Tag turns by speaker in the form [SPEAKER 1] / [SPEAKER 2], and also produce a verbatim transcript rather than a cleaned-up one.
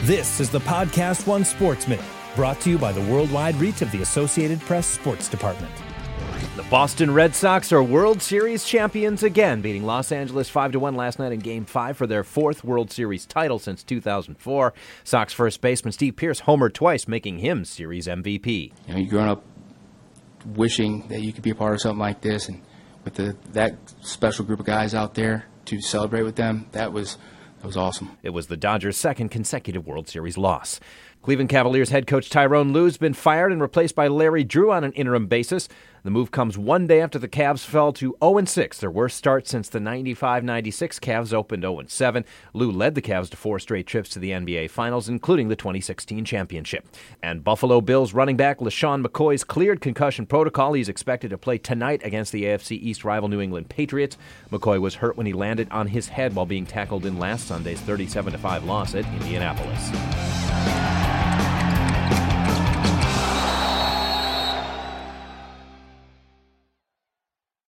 [SPEAKER 1] This is the Podcast One Sportsman, brought to you by the worldwide reach of the Associated Press Sports Department.
[SPEAKER 2] The Boston Red Sox are World Series champions again, beating Los Angeles five to one last night in Game five for their fourth World Series title since two thousand four. Sox first baseman Steve Pearce homered twice, making him Series M V P.
[SPEAKER 3] You know, you're growing up wishing that you could be a part of something like this, and with the, that special group of guys out there to celebrate with them, that was that was awesome.
[SPEAKER 2] It was the Dodgers' second consecutive World Series loss. Cleveland Cavaliers head coach Tyrone Lue has been fired and replaced by Larry Drew on an interim basis. The move comes one day after the Cavs fell to oh and six, their worst start since the ninety-five ninety-six Cavs opened oh and seven. Lue led the Cavs to four straight trips to the N B A Finals, including the twenty sixteen championship. And Buffalo Bills running back LeSean McCoy's cleared concussion protocol. He's expected to play tonight against the A F C East rival New England Patriots. McCoy was hurt when he landed on his head while being tackled in last Sunday's thirty-seven to five loss at Indianapolis.